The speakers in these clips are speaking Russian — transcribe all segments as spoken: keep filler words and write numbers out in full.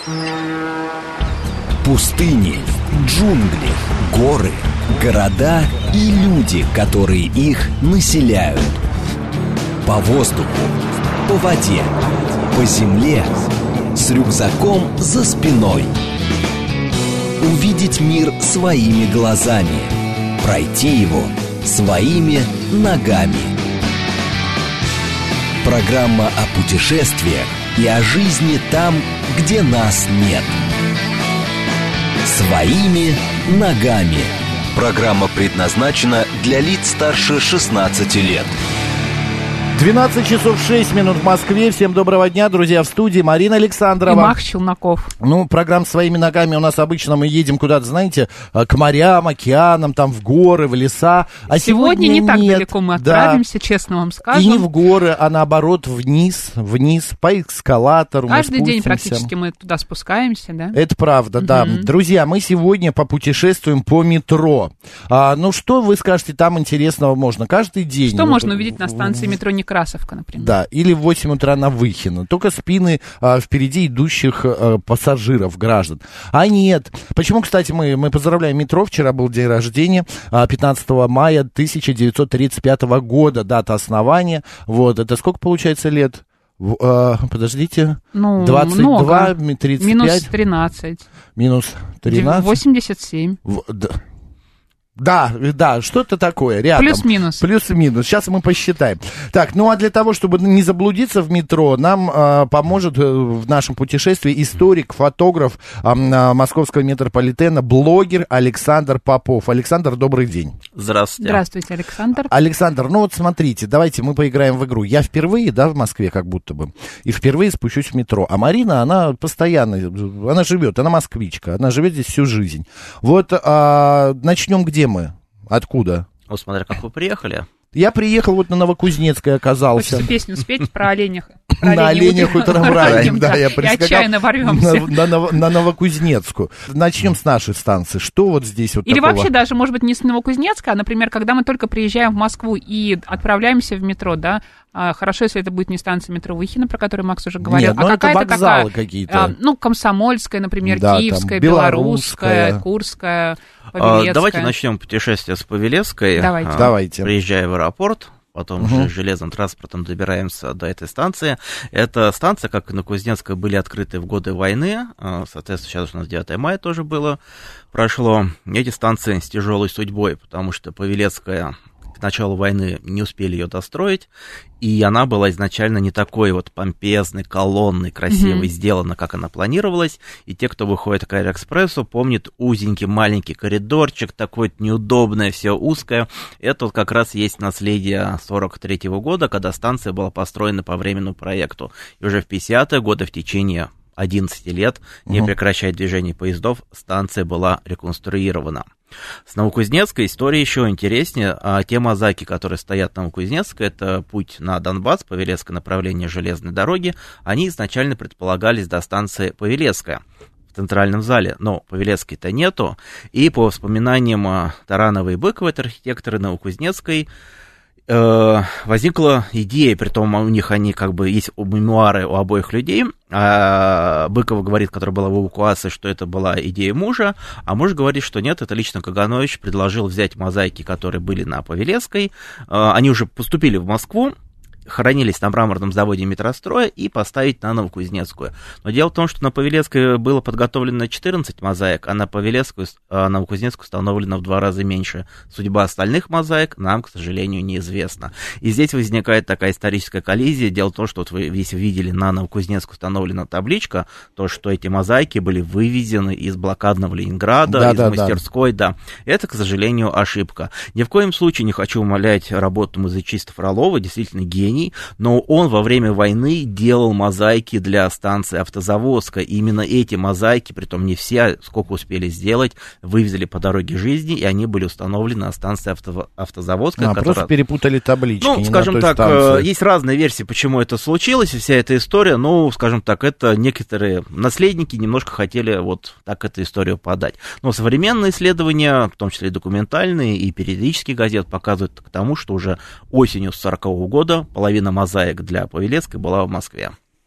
Пустыни, джунгли, горы, города и люди, которые их населяют. По воздуху, по воде, по земле, с рюкзаком за спиной. Увидеть мир своими глазами, пройти его своими ногами. Программа о путешествиях и о жизни там, где нас нет. Своими ногами. Программа предназначена для лиц старше шестнадцати лет. двенадцать часов шесть минут в Москве. Всем доброго дня, друзья, в студии Марина Александрова. И Мах Челноков. Ну, программа «Своими ногами» у нас обычно мы едем куда-то, знаете, к морям, океанам, там в горы, в леса. А сегодня, сегодня не нет. так далеко мы отправимся, да. Честно вам скажем. И не в горы, а наоборот вниз, вниз, по эскалатору. Каждый день практически мы туда спускаемся, да? Это правда, да. Mm-hmm. Друзья, мы сегодня попутешествуем по метро. А, ну, что вы скажете, там интересного можно? Каждый день. Что вот, можно увидеть на станции метро Некрасовка, например? Да, или в восемь утра на Выхино. Только спины а, впереди идущих а, пассажиров, граждан. А нет. Почему, кстати, мы, мы поздравляем метро. Вчера был день рождения, а, пятнадцатого мая тысяча девятьсот тридцать пятого года, дата основания. Вот, это сколько получается лет? В, а, подождите. Ну, двадцать два, много. тридцать пять. Минус тринадцать. Минус тринадцать. восемьдесят семь. В, да. Да, да, что-то такое рядом. Плюс-минус. Плюс-минус. Сейчас мы посчитаем. Так, ну а для того, чтобы не заблудиться в метро, нам э, поможет в нашем путешествии историк, фотограф э, московского метрополитена, блогер Александр Попов. Александр, добрый день. Здравствуйте. Здравствуйте, Александр. Александр, ну вот смотрите, давайте мы поиграем в игру. Я впервые, да, в Москве как будто бы, и впервые спущусь в метро. А Марина, она постоянно, она живет, она москвичка, она живет здесь всю жизнь. Вот э, начнем где мы? Откуда? Вот смотря как вы приехали. Я приехал вот на Новокузнецкой, оказался. Хочется песню спеть про оленях. Про на оленях утром ранним, да, я прискакал. И отчаянно ворвемся. На, на, на Новокузнецкую. Начнем с нашей станции. Что вот здесь вот Или такого? вообще даже, может быть, не с Новокузнецка, а, например, когда мы только приезжаем в Москву и отправляемся в метро, да, хорошо, если это будет не станция метро Выхино, про которую Макс уже говорил, Нет, а какая-то это вокзалы какая, какие-то. А, ну, Комсомольская, например, да, Киевская, там, Белорусская, Курская, Павелецкая. Давайте начнем путешествие с Павелецкой. Давайте. А, Давайте. Приезжая в аэропорт, потом угу. уже железным транспортом добираемся до этой станции. Эта станция, как и на Кузнецкой, были открыты в годы войны. Соответственно, сейчас у нас девятое мая тоже было, прошло. Эти станции с тяжелой судьбой, потому что Павелецкая к началу войны не успели ее достроить, и она была изначально не такой вот помпезной, колонной, красивой mm-hmm. сделана, как она планировалась. И те, кто выходит к Аэроэкспрессу, помнят узенький маленький коридорчик, такой неудобное, все узкое. Это вот как раз есть наследие сорок третьего года, когда станция была построена по временному проекту. И уже в пятидесятые годы в течение одиннадцати лет, не прекращая движение поездов, станция была реконструирована. С Новокузнецкой история еще интереснее. А те мозаики, которые стоят на Новокузнецкой, это путь на Донбасс, Павелецкое направление железной дороги, они изначально предполагались до станции Павелецкая в центральном зале, но Павелецкой-то нету. И по воспоминаниям Таранова и Быкова, это архитекторы Новокузнецкой, возникла идея, притом у них они как бы есть мемуары у обоих людей. А Быкова говорит, который была в эвакуации, что это была идея мужа, а муж говорит, что нет, это лично Каганович предложил взять мозаики, которые были на Павелецкой. Они уже поступили в Москву, хранились на мраморном заводе метростроя, и поставить на Новокузнецкую. Но дело в том, что на Павелецкой было подготовлено четырнадцать мозаик, а на Павелецкую, а на Новокузнецкую установлено в два раза меньше. Судьба остальных мозаик нам, к сожалению, неизвестна. И здесь возникает такая историческая коллизия. Дело в том, что вот вы, если видели, на Новокузнецкую установлена табличка, то, что эти мозаики были вывезены из блокадного Ленинграда, да, из да, мастерской, да. да. Это, к сожалению, ошибка. Ни в коем случае не хочу умалять работу мозаичиста Фролова, действительно гений, но он во время войны делал мозаики для станции Автозаводская. И именно эти мозаики, притом не все, сколько успели сделать, вывезли по дороге жизни, и они были установлены на станции авто, Автозаводская. А, которая... просто перепутали таблички. Ну, скажем так, станции. Есть разные версии, почему это случилось, и вся эта история, ну, скажем так, это некоторые наследники немножко хотели вот так эту историю подать. Но современные исследования, в том числе и документальные, и периодические газеты, показывают к тому, что уже осенью сорокового года половина мозаик для Павелецкой была в Москве.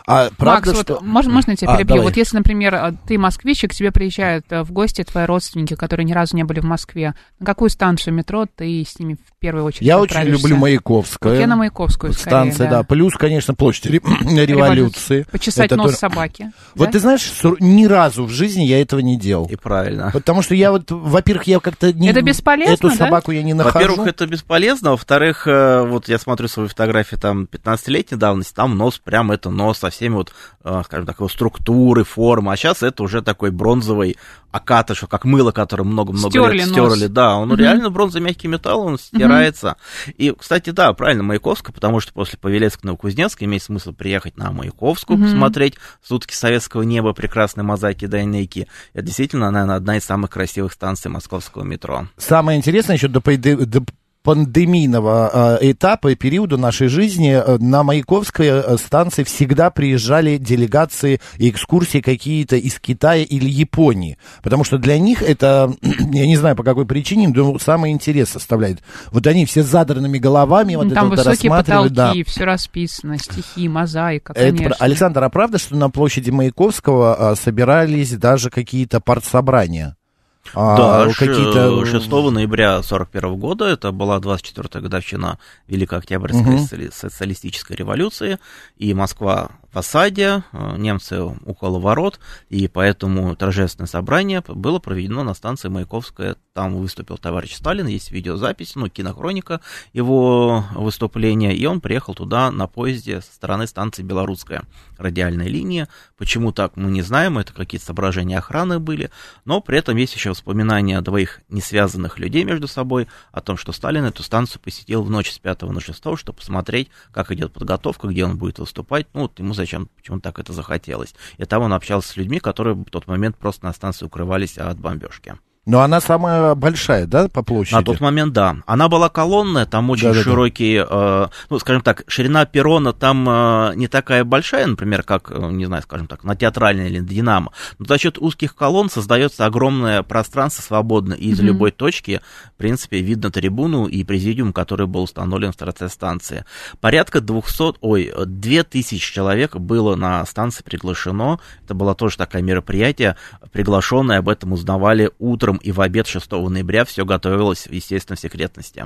А правда, Макс, что... вот, можно, можно я тебя а, перебью? давай. Вот если, например, ты москвич, и к тебе приезжают в гости твои родственники, которые ни разу не были в Москве, на какую станцию метро ты с ними в первую очередь Я очень отправишься? люблю Маяковскую. Вот я на Маяковскую, станция, скорее, да. да. Плюс, конечно, площадь ре- революции. Почесать Это нос тоже... собаки. Вот да? ты знаешь, с- ни разу в жизни я этого не делал. И правильно. Потому что я вот, во-первых, я как-то не... Это бесполезно, Эту да? собаку я не нахожу. Во-первых, это бесполезно, а во-вторых, э, вот я смотрю свои фотографии там пятнадцатилетней давности, там нос, прям это нос со всеми вот, э, скажем так, его структуры, формы, а сейчас это уже такой бронзовый окатыш, как мыло, которое много-много Стерли лет нос. стерли, да, он Мгм. реально бронзовый мягкий металл, он стирается. И, кстати, да, правильно, Маяковская, потому что после Павелецка-Новокузнецка имеет смысл приехать на Маяковскую, Мгм. посмотреть сутки советского неба, прекрасной мозаики Дайнеки. Это действительно, наверное, одна из самых красивых станций московского метро. Самое интересное, еще до, пойде- до пандемийного э, этапа и периода нашей жизни э, на Маяковской э, станции всегда приезжали делегации и экскурсии какие-то из Китая или Японии. Потому что для них это, я не знаю по какой причине, но самый интерес составляет. Вот они все с задранными головами вот Там это вот высокие рассматривают. потолки, Да. все расписано, стихи, мозаика, Это конечно. про- Александр, а правда, что на площади Маяковского а, собирались даже какие-то партсобрания? А, Да, какие-то... шестого ноября сорок первого года, это была двадцать четвёртая годовщина Великой Октябрьской Мгм. соци- социалистической революции, и Москва в осаде, немцы около ворот, и поэтому торжественное собрание было проведено на станции Маяковская. Там выступил товарищ Сталин, есть видеозапись, ну, кинохроника его выступления, и он приехал туда на поезде со стороны станции Белорусская, радиальная линия. Почему так, мы не знаем, это какие-то соображения охраны были, но при этом есть еще воспоминания двоих несвязанных людей между собой о том, что Сталин эту станцию посетил в ночь с пятого на шестое, чтобы посмотреть, как идет подготовка, где он будет выступать. Ну, вот ему зачем, почему так это захотелось. И там он общался с людьми, которые в тот момент просто на станции укрывались от бомбежки. Но она самая большая, да, по площади? На тот момент, да. Она была колонная, там очень Да-да-да. широкие, э, ну, скажем так, ширина перрона там э, не такая большая, например, как, э, не знаю, скажем так, на Театральной или на Динамо. Но за счет узких колонн создается огромное пространство свободно, и из Мгм. любой точки, в принципе, видно трибуну и президиум, который был установлен в торце станции. Порядка двухсот, ой, две тысячи человек было на станции приглашено. Это было тоже такое мероприятие. Приглашенные об этом узнавали утром и в обед шестого ноября, все готовилось, естественно, в секретности.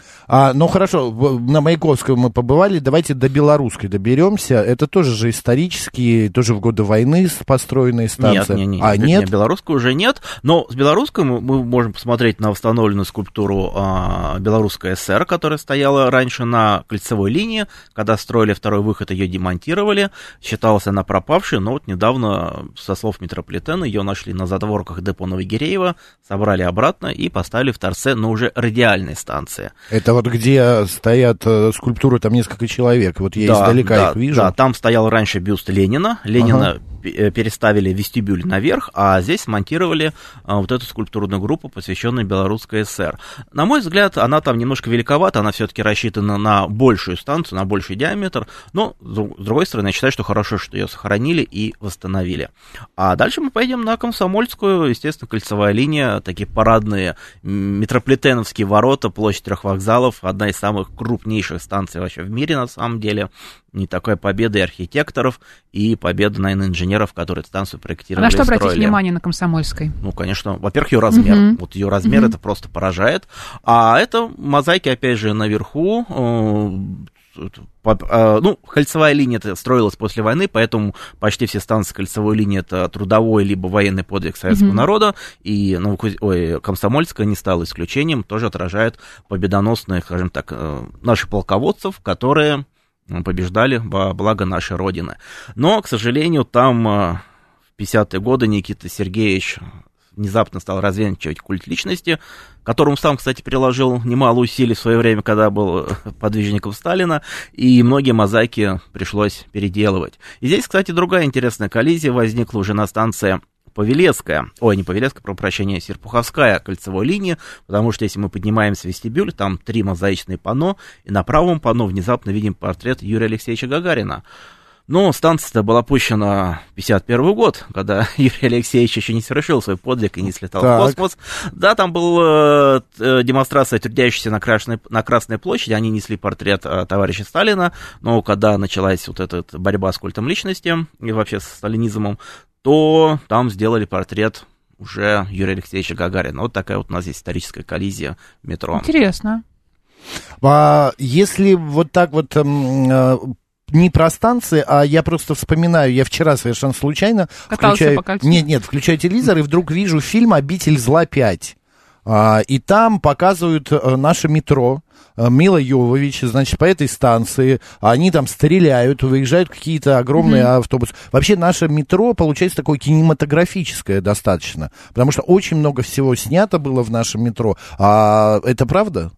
А, ну хорошо, в- на Маяковской мы побывали, давайте до Белорусской доберемся. Это тоже же исторические, тоже в годы войны с- построенные станции. Нет, нет, нет, а, нет, нет? нет, белорусскую уже нет, но с белорусской мы, мы можем посмотреть на восстановленную скульптуру а, Белорусская ССР, которая стояла раньше на кольцевой линии, когда строили второй выход, ее демонтировали, считалась она пропавшей, но вот недавно, со слов метрополитена, ее нашли на задворках депо Новогиреева, собрали обратно и поставили в торце, но уже радиальной станции. Это вот где стоят э, скульптуры, там несколько человек, вот я Да, издалека да, их вижу. Да, там стоял раньше бюст Ленина. Ленина Ага. п- переставили вестибюль наверх, а здесь смонтировали а, вот эту скульптурную группу, посвященную Белорусской ССР. На мой взгляд, она там немножко великовата, она все-таки рассчитана на большую станцию, на больший диаметр, но, с друг- с другой стороны, я считаю, что хорошо, что ее сохранили и восстановили. А дальше мы пойдем на Комсомольскую, естественно, кольцевая линия, такие парадные м, метрополитеновские ворота, площадь трех вокзалов, одна из самых крупнейших станций вообще в мире, на самом деле. Не такая победа и архитекторов, и победа, наверное, инженеров, которые эту станцию проектировали А на что и обратить строили. внимание на Комсомольской? Ну, конечно, во-первых, ее размер. Мгм. Вот ее размер, Мгм. это просто поражает. А это мозаики, опять же, наверху. э, по- э, Ну, кольцевая линия это строилась после войны, поэтому почти все станции кольцевой линии это трудовой либо военный подвиг советского Мгм. народа. И Новокуз... Ой, Комсомольская не стала исключением, тоже отражает победоносные, скажем так, э, наших полководцев, которые побеждали во благо нашей Родины. Но, к сожалению, там э, в пятидесятые годы Никита Сергеевич внезапно стал развенчивать культ личности, к которому сам, кстати, приложил немало усилий в свое время, когда был подвижником Сталина, и многие мозаики пришлось переделывать. И здесь, кстати, другая интересная коллизия возникла уже на станции Павелецкая, ой, не Павелецкая, про прощение, Серпуховская кольцевой линии, потому что если мы поднимаемся в вестибюль, там три мозаичные панно, и на правом панно внезапно видим портрет Юрия Алексеевича Гагарина. Ну, станция-то была пущена в пятьдесят первый год, когда Юрий Алексеевич еще не совершил свой подвиг и не слетал так. в космос. Да, там была э, демонстрация трудящихся на Красной, на Красной площади, они несли портрет э, товарища Сталина, но когда началась вот эта борьба с культом личности и вообще с сталинизмом, то там сделали портрет уже Юрия Алексеевича Гагарина. Вот такая вот у нас есть историческая коллизия в метро. Интересно. А если вот так вот... Э, не про станции, а я просто вспоминаю, я вчера совершенно случайно Катался включаю... по кольцу. Нет, нет, включаю телевизор и вдруг вижу фильм «Обитель зла пять». А, и там показывают а, наше метро. а, Мила Йовович, значит, по этой станции. Они там стреляют, выезжают какие-то огромные mm-hmm. автобусы. Вообще наше метро получается такое кинематографическое достаточно. Потому что очень много всего снято было в нашем метро. А это правда?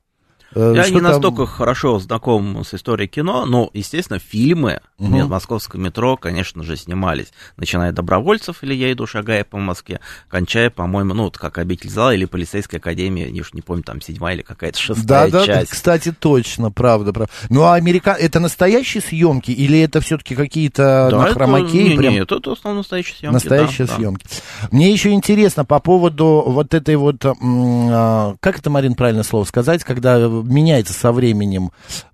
Я Что не там... настолько хорошо знаком с историей кино, но, естественно, фильмы угу. в московском метро, конечно же, снимались. Начиная от «Добровольцев» или «Я иду, шагая по Москве», кончая, по-моему, ну, вот как «Обитель зла» или «Полицейская академия», я уж не помню, там седьмая или какая-то шестая да, часть. Да, кстати, точно, правда, правда. Ну, а америка... это настоящие съемки или это все-таки какие-то да, на хромакее? Не, прям... не, это, это основном настоящие съемки. Настоящие да, съемки. Да. Мне еще интересно по поводу вот этой вот, м- как это, Марин, правильно слово сказать, когда меняется со временем. временем.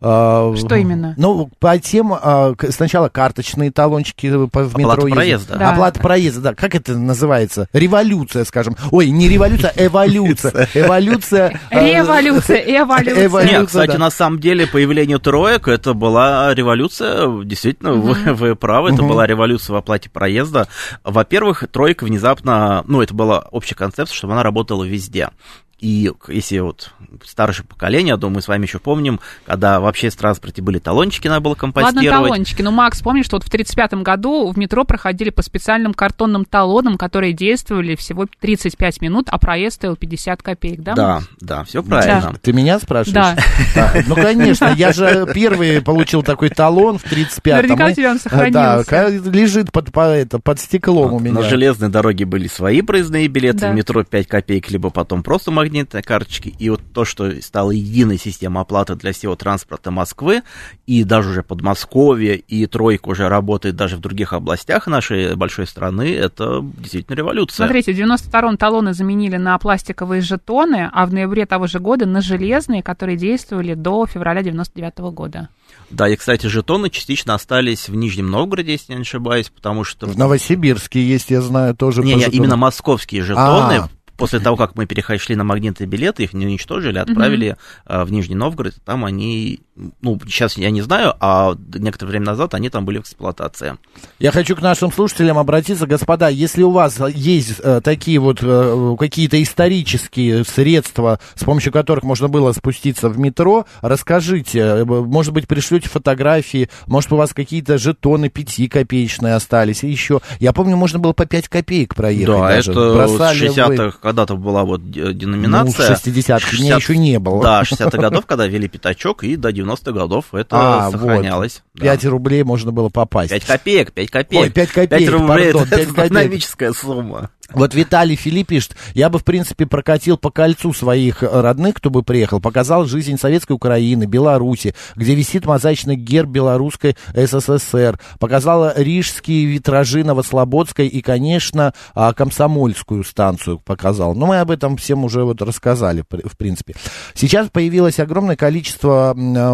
Что именно? Ну, по тем, сначала карточные талончики в метро. Оплата проезда. Да. Оплата проезда, да. Как это называется? Революция, скажем. Ой, не революция, а эволюция. Эволюция. Революция, эволюция. Нет, кстати, на самом деле появление троек, это была революция, действительно, вы правы, это была революция в оплате проезда. Во-первых, тройка внезапно, ну, это была общая концепция, чтобы она работала везде. И если вот старшее поколение, я думаю, мы с вами еще помним, когда в общественном транспорте были талончики, надо было компостировать. Ладно, талончики, но, Макс, помнишь, что вот в тридцать пятом году в метро проходили по специальным картонным талонам, которые действовали всего тридцать пять минут, а проезд стоил пятьдесят копеек, да? Да, да, все правильно. Да. Ты меня спрашиваешь? Да. Ну, конечно, я же первый получил такой талон в тридцать пятом. Наверняка у тебя он сохранился. Да, лежит под, это, под стеклом у меня. На железной дороге были свои проездные билеты, в метро пять копеек, либо потом просто магнитные карточки, и вот то, что стала единой системой оплаты для всего транспорта Москвы, и даже уже Подмосковье, и тройка уже работает даже в других областях нашей большой страны, это действительно революция. Смотрите, в девяносто втором талоны заменили на пластиковые жетоны, а в ноябре того же года на железные, которые действовали до февраля девяносто девятого года. Да, и, кстати, жетоны частично остались в Нижнем Новгороде, если я не ошибаюсь, потому что... В Новосибирске есть, я знаю, тоже... Не, не, именно московские жетоны... А-а-а. После того, как мы перешли на магнитные билеты, их не уничтожили, отправили mm-hmm. в Нижний Новгород, там они, ну, сейчас я не знаю, а некоторое время назад они там были в эксплуатации. Я хочу к нашим слушателям обратиться, господа, если у вас есть э, такие вот э, какие-то исторические средства, с помощью которых можно было спуститься в метро, расскажите, может быть, пришлете фотографии, может, у вас какие-то жетоны пятикопеечные остались, и еще, я помню, можно было по пять копеек проехать. Да, даже. это бросали с шестидесятых, когда-то была вот деноминация. Ну, шестидесятых шестьдесят... меня еще не было. Да, шестидесятых годов, когда ввели пятачок, и до девяностых годов это а, сохранялось. Вот. пять да. рублей можно было попасть. пять копеек, пять копеек. Ой, пять копеек, пять рублей, пардон, это астрономическая сумма. Вот Виталий Филипп пишет, я бы, в принципе, прокатил по кольцу своих родных, кто бы приехал, показал жизнь Советской Украины, Беларуси, где висит мозаичный герб Белорусской СССР, показала рижские витражи Новослободской и, конечно, Комсомольскую станцию показал. Но мы об этом всем уже вот рассказали, в принципе. Сейчас появилось огромное количество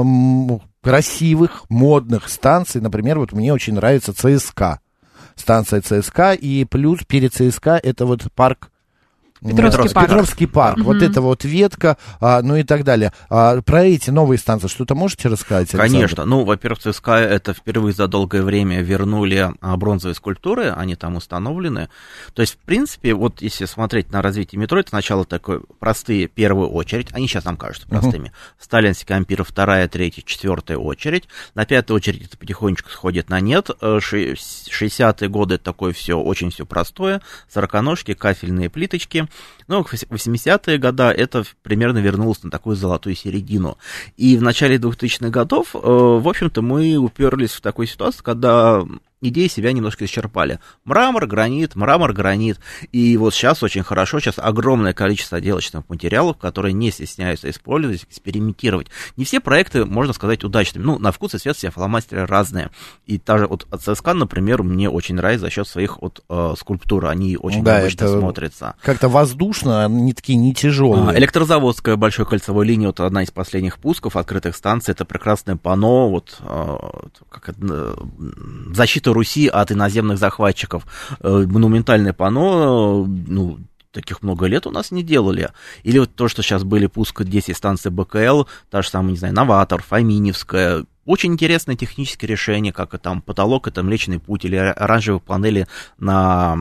красивых, модных станций. Например, вот мне очень нравится ЦСКА. Станция ЦСКА, и плюс перед ЦСКА это вот парк Петровский парк. Петровский парк. Угу. Вот это вот ветка, а, ну и так далее. А, про эти новые станции что-то можете рассказать, Александр? Конечно. Ну, во-первых, ЦСКА это впервые за долгое время вернули бронзовые скульптуры, они там установлены. То есть, в принципе, вот если смотреть на развитие метро, это сначала такой простые первую очередь, они сейчас нам кажутся простыми. Угу. Сталинский ампир вторая, третья, четвертая очередь. На пятой очереди это потихонечку сходит на нет. шестидесятые годы это такое все, очень все простое. Сороконожки, кафельные плиточки. Ну, в восьмидесятые годы это примерно вернулось на такую золотую середину. И в начале двухтысячных годов, в общем-то, мы уперлись в такую ситуацию, когда идеи себя немножко исчерпали. Мрамор, гранит, мрамор, гранит. И вот сейчас очень хорошо, сейчас огромное количество отделочных материалов, которые не стесняются использовать, экспериментировать. Не все проекты, можно сказать, удачными. Ну, на вкус и цвет все фломастеры разные. И даже вот от ЦСКА, например, мне очень нравится за счет своих вот э, скульптур. Они очень да, необычно смотрятся. Как-то воздушно, они такие не тяжелые. Электрозаводская большой кольцевой линии, вот одна из последних пусков открытых станций, это прекрасное панно, вот э, как это, защита Руси от иноземных захватчиков. Монументальное панно, ну, таких много лет у нас не делали. Или вот то, что сейчас были пуск десять станций БКЛ, та же самая, не знаю, Новатор, Фоминевская. Очень интересное техническое решение, как там потолок, это Млечный Путь, или оранжевые панели на,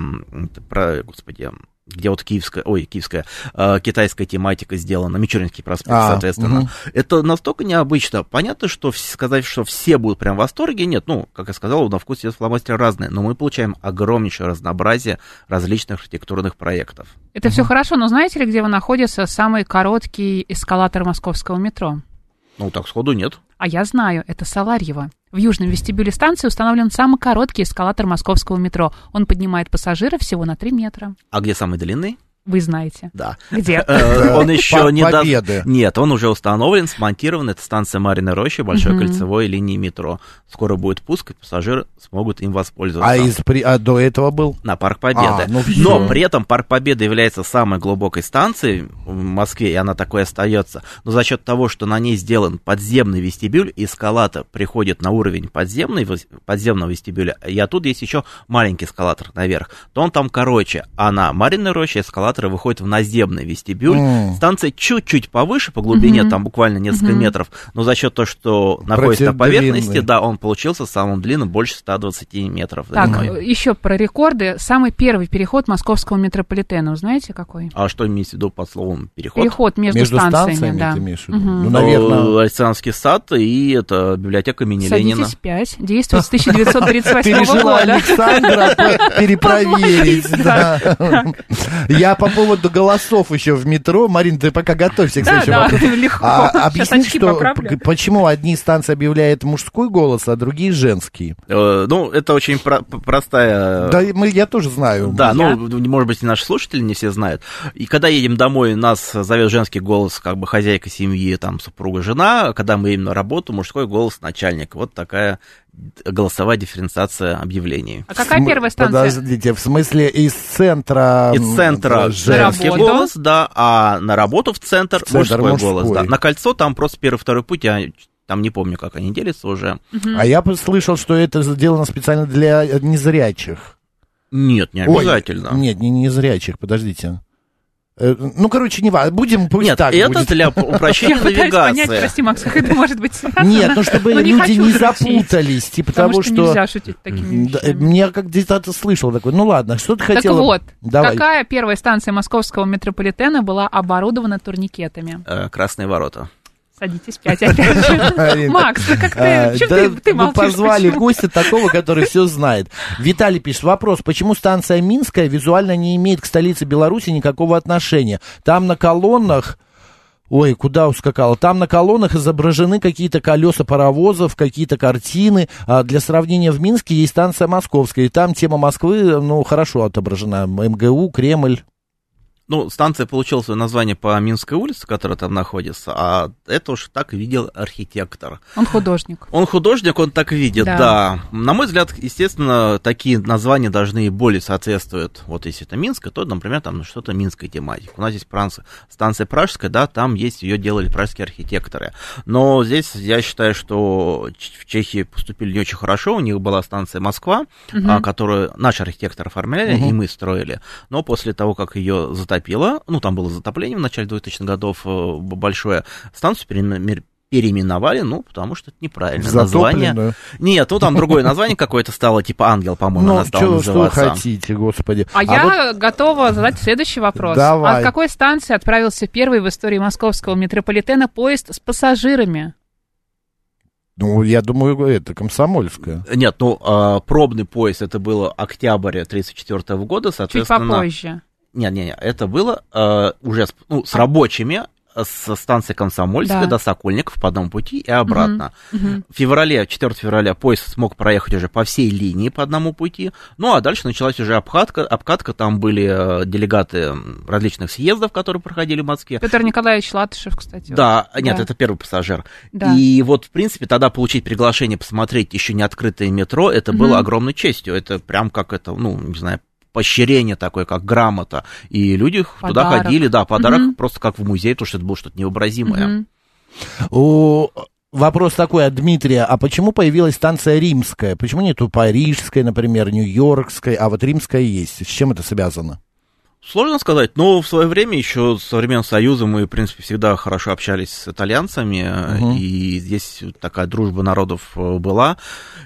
господи, где вот киевская, ой, киевская, э, китайская тематика сделана, Мичуринский проспект, а, соответственно. Угу. Это настолько необычно. Понятно, что сказать, что все будут прям в восторге, нет, ну, как я сказал, на вкус есть фломастеры разные, но мы получаем огромнейшее разнообразие различных архитектурных проектов. Это угу. все хорошо, но знаете ли, где вы находится самый короткий эскалатор московского метро? Ну, так сходу нет. А я знаю, это Саларьево. В южном вестибюле станции установлен самый короткий эскалатор московского метро. Он поднимает пассажиров всего на три метра. А где самый длинный? Вы знаете. Да. Где? Он еще не Победы. Нет, он уже установлен, смонтирован. Это станция Марьиной Рощи, большой кольцевой линии метро. Скоро будет пуск, и пассажиры смогут им воспользоваться. А, из, а до этого был? На Парк Победы. А, ну Но при этом Парк Победы является самой глубокой станцией в Москве, и она такой остается. Но за счет того, что на ней сделан подземный вестибюль, эскалатор приходит на уровень подземный, подземного вестибюля, и оттуда есть еще маленький эскалатор наверх, то он там короче. А на Марьиной Роще эскалатор выходит в наземный вестибюль. Mm. Станция чуть-чуть повыше по глубине, mm-hmm. там буквально несколько mm-hmm. метров, но за счет того, что находится на поверхности, длинный. Да, он получился самым длинным, больше ста двадцати метров. Так, длиной. Еще про рекорды. Самый первый переход московского метрополитена, знаете, какой? А что имеете в виду под словом переход? Переход между, между станциями, станциями, да. ты имеешь в виду? Mm-hmm. Ну, наверное... Александровский сад и это библиотека имени Ленина. Садитесь пять, действует с тысяча девятьсот тридцать восьмого года. Ты решила Александра перепроверить. Я по поводу голосов еще в метро. Марин, ты пока готовься к следующему да, вопросу. Да, легко. А, объясни, что, поправлю. почему одни станции объявляют мужской голос, а другие женский? Э, ну, это очень про- простая... Да, мы, я тоже знаю. Да, я... ну, может быть, и наши слушатели не все знают. И когда едем домой, нас зовет женский голос, как бы хозяйка семьи, там, супруга, жена. Когда мы едем на работу, мужской голос начальник. Вот такая голосовая дифференциация объявлений. А какая См... первая станция? Подождите, в смысле из центра... Из центра женский голос, да, а на работу в центр, в центр мужской, мужской голос, да. На кольцо там просто первый, второй путь, я там не помню, как они делятся уже. Угу. А я слышал, что это сделано специально для незрячих. Нет, не обязательно. Ой, нет, не незрячих, подождите. Ну, короче, не важно. Будем, пусть Нет, так это будет. для упрощения навигации. Я пытаюсь понять, прости, Макс, как это может быть связано. Нет, ну, чтобы люди не запутались. Типа того, что... нельзя шутить такими вещами. Мне как где-то слышал такой. Ну, ладно, что ты хотела... Так вот, какая первая станция московского метрополитена была оборудована турникетами? Красные ворота. Садитесь пять опять же. Макс, ну как ты, чем ты, ты молчишь? Мы позвали почему? гостя такого, который все знает. Виталий пишет, вопрос, почему станция Минская визуально не имеет к столице Беларуси никакого отношения? Там на колоннах... Ой, куда ускакала? Там на колоннах изображены какие-то колеса паровозов, какие-то картины. А для сравнения, в Минске есть станция Московская, и там тема Москвы, ну, хорошо отображена. МГУ, Кремль. Ну, станция получила свое название по Минской улице, которая там находится, а это уж так видел архитектор. Он художник. Он художник, он так видит, да. да. На мой взгляд, естественно, такие названия должны более соответствовать. Вот если это Минская, то, например, там что-то минская тематика. У нас здесь станция Пражская, да, там есть, ее делали пражские архитекторы. Но здесь я считаю, что в Чехии поступили не очень хорошо. У них была станция Москва, угу. которую наши архитекторы оформляли, угу. и мы строили. Но после того, как ее затопили, Затопило, ну, там было затопление в начале двухтысячных годов большое, станцию переименовали, ну, потому что это неправильное название. Нет, ну, там другое название какое-то стало, типа «Ангел», по-моему, ну, она стала чё, называться. Что вы хотите, господи. А, а я вот... готова задать следующий вопрос. Давай. От какой станции отправился первый в истории московского метрополитена поезд с пассажирами? Ну, я думаю, это Комсомольская. Нет, ну, пробный поезд, это было октябрь тридцать четвёртого года, соответственно... Чуть попозже. Нет, нет, нет, это было э, уже с, ну, с рабочими, с станции Комсомольская да. до Сокольников по одному пути и обратно. Угу. Угу. В феврале, четвёртого февраля поезд смог проехать уже по всей линии по одному пути. Ну, а дальше началась уже обкатка. Обкатка, там были делегаты различных съездов, которые проходили в Москве. Петр Николаевич Латышев, кстати. Да, вот. нет, да. это первый пассажир. Да. И вот, в принципе, тогда получить приглашение посмотреть еще не открытое метро, это угу. было огромной честью. Это прям как это, ну, не знаю, поощрение такое, как грамота. И люди подарок. Туда ходили, да, подарок угу. просто как в музей, потому что это было что-то невообразимое. Угу. У... Вопрос такой от Дмитрия. А почему появилась станция Римская? Почему нету Парижской, например, Нью-Йоркской, а вот Римская есть? С чем это связано? Сложно сказать, но в свое время, еще со времен Союза, мы, в принципе, всегда хорошо общались с итальянцами, угу. и здесь такая дружба народов была,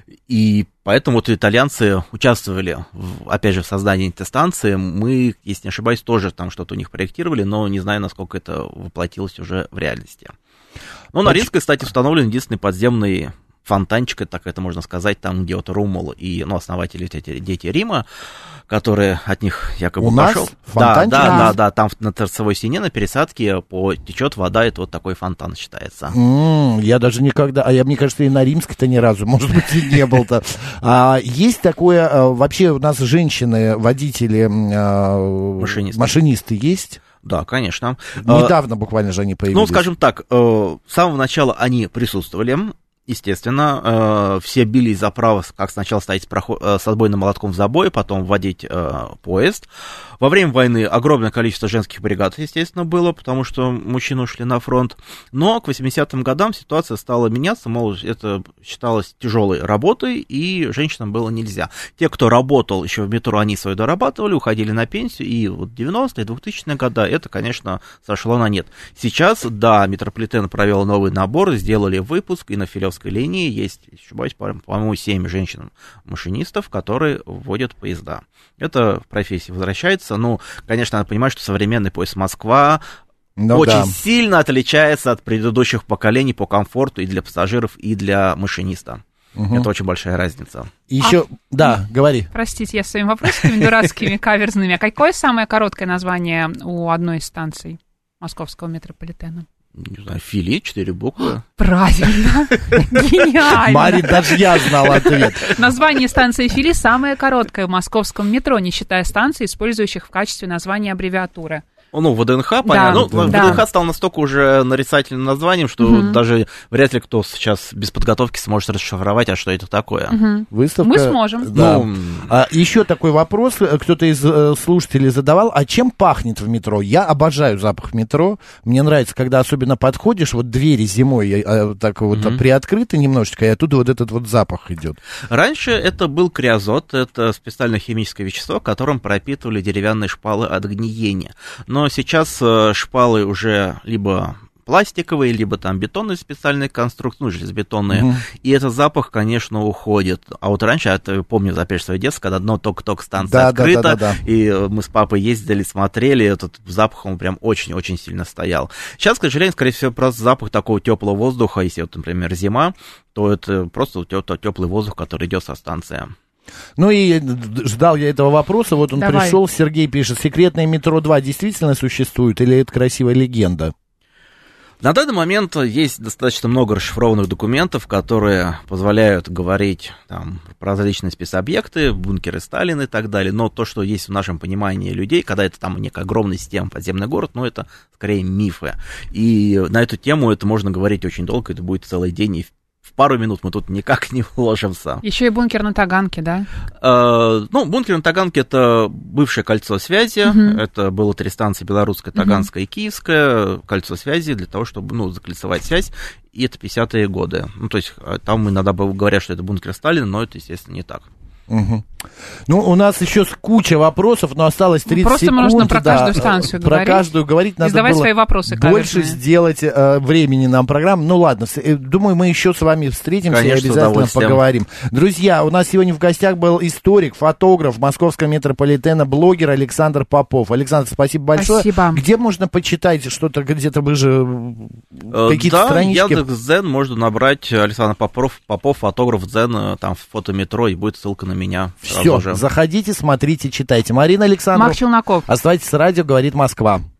и поэтому вот итальянцы участвовали, в, опять же, в создании этой станции. Мы, если не ошибаюсь, тоже там что-то у них проектировали, но не знаю, насколько это воплотилось уже в реальности. Но на Римской, кстати, установлен единственный подземный фонтанчик, так это можно сказать, там, где вот Румул и, ну, основатели, эти дети Рима, которые от них якобы у пошел. Нас фонтанчик? Да, да, да, да, да, там на торцевой стене на пересадке по, течет вода, это вот такой фонтан считается. Mm, я даже никогда, а я, мне кажется, и на Римской-то ни разу, может быть, и не был-то. А, есть такое, вообще у нас женщины, водители, машинисты, машинисты есть? Да, конечно. Недавно буквально же они появились. Ну, скажем так, с самого начала они присутствовали. Естественно, э, все бились за право, как сначала стоять с, проход... с отбойным молотком в забое, потом вводить э, поезд. Во время войны огромное количество женских бригад, естественно, было, потому что мужчины ушли на фронт. Но к восьмидесятым годам ситуация стала меняться, мол, это считалось тяжелой работой, и женщинам было нельзя. Те, кто работал еще в метро, они свое дорабатывали, уходили на пенсию, и вот девяностые, двухтысячные годы это, конечно, сошло на нет. Сейчас, да, метрополитен провел новый набор, сделали выпуск, и на Филевской линии есть, еще боюсь, по-моему, семь женщин-машинистов, которые вводят поезда. Это в профессии возвращается. Ну, конечно, надо понимать, что современный поезд Москва ну, очень да. сильно отличается от предыдущих поколений по комфорту и для пассажиров, и для машиниста. Угу. Это очень большая разница. Еще, а, да, говори. Простите, я своими вопросами дурацкими, каверзными. А какое самое короткое название у одной из станций московского метрополитена? Не знаю, Фили, четыре буквы. Правильно. Гениально. Марин, даже я знала ответ. Название станции Фили самое короткое в московском метро, не считая станций, использующих в качестве названия аббревиатуры. Ну, ВДНХ, понятно. Да, ну, да. ВДНХ стал настолько уже нарицательным названием, что угу. даже вряд ли кто сейчас без подготовки сможет расшифровать, а что это такое. Угу. Выставка. Мы сможем. Да. Ну... А, еще такой вопрос, кто-то из э, слушателей задавал, а чем пахнет в метро? Я обожаю запах метро, мне нравится, когда особенно подходишь, вот двери зимой э, так вот угу. приоткрыты немножечко, и оттуда вот этот вот запах идет. Раньше это был криозот, это специальное химическое вещество, которым пропитывали деревянные шпалы от гниения. Но сейчас шпалы уже либо пластиковые, либо там бетонные специальные конструкции, ну, железобетонные, угу. и этот запах, конечно, уходит. А вот раньше, я помню, опять же, свое детство, когда одно только-только станция да, открыта, да, да, да, да. и мы с папой ездили, смотрели, этот запах, он прям очень-очень сильно стоял. Сейчас, к сожалению, скорее всего, просто запах такого теплого воздуха, если вот, например, зима, то это просто теплый воздух, который идет со станции. Ну и ждал я этого вопроса, вот он Давай. пришел, Сергей пишет, секретное метро два действительно существует или это красивая легенда? На данный момент есть достаточно много расшифрованных документов, которые позволяют говорить там, про различные спецобъекты, бункеры Сталина и так далее, но то, что есть в нашем понимании людей, когда это там некая огромная система, подземный город, ну это скорее мифы. И на эту тему это можно говорить очень долго, это будет целый день, и в пару минут мы тут никак не вложимся. Еще и бункер на Таганке, да? Э, ну, бункер на Таганке — это бывшее кольцо связи. Uh-huh. Это было три станции: Белорусская, Таганская uh-huh. и Киевская. Кольцо связи для того, чтобы, ну, закольцевать связь. И это пятидесятые годы. Ну, то есть там иногда говорят, что это бункер Сталина, но это, естественно, не так. Угу. Ну, у нас еще куча вопросов, но осталось тридцать Просто секунд. Просто нужно про да, каждую станцию про говорить. Про каждую говорить надо задавать было свои вопросы больше каверзные. сделать э, времени нам программу. Ну, ладно, с, э, думаю, мы еще с вами встретимся. Конечно, и обязательно поговорим. Друзья, у нас сегодня в гостях был историк, фотограф московского метрополитена, блогер Александр Попов. Александр, спасибо большое. Спасибо. Где можно почитать что-то, где-то вы же э, какие-то да, странички? Да, Яндекс.Дзен можно набрать Александр Попов, Попов, фотограф Дзен, там фотометро, и будет ссылка на меня. Все, заходите, смотрите, читайте. Марина Александровна, Марк Челноков. Оставайтесь с радио, говорит Москва.